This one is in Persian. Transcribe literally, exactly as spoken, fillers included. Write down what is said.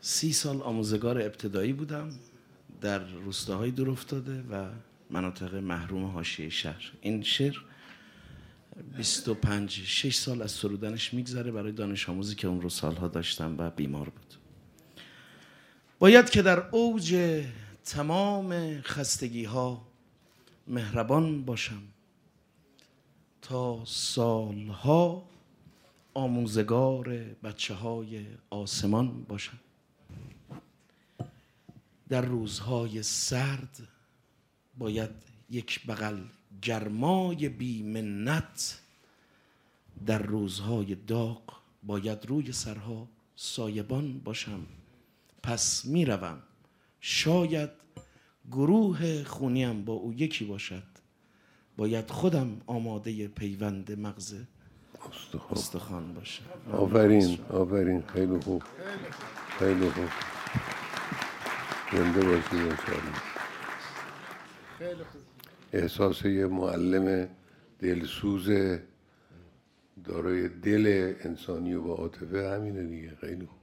سی سال آموزگار ابتدایی بودم در روستاهای دور افتاده و مناطق محروم حاشیه شهر. این شعر بیست و پنج شش سال از سرودنش میگذره برای دانش آموزی که اون رو سالها داشتم و بیمار بود. باید که در اوج تمام خستگی ها مهربان باشم تا سالها آموزگار بچه های آسمان باشم. در روزهای سرد باید یک بغل گرمای بی منت، در روزهای داغ باید روی سرها سایبان باشم. پس می روم، شاید گروه خونیم با او یکی باشد، باید خودم آماده پیوند مغز استخوان باشم. آفرین آفرین، خیلی خوب خیلی خوب. زنده باشید انشاءالله. احساس یه معلم دلسوز دارای دل انسانی و با عاطفه همینه دیگه. خیلی خوب.